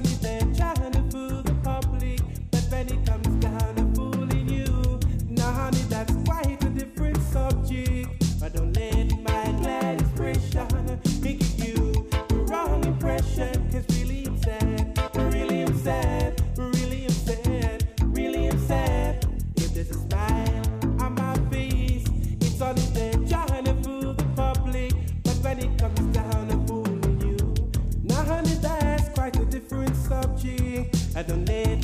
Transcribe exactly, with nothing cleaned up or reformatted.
only there trying to fool the public, but when it comes down to fooling you, now honey, that's quite a different subject. But don't let my glad expression make you the wrong impression, cause really I'm sad, really I'm sad, really I'm sad, really I'm sad. If there's a smile on my face, it's only there trying to fool the public, but when it comes down to fooling you, now honey, that's quite a different subject. I don't let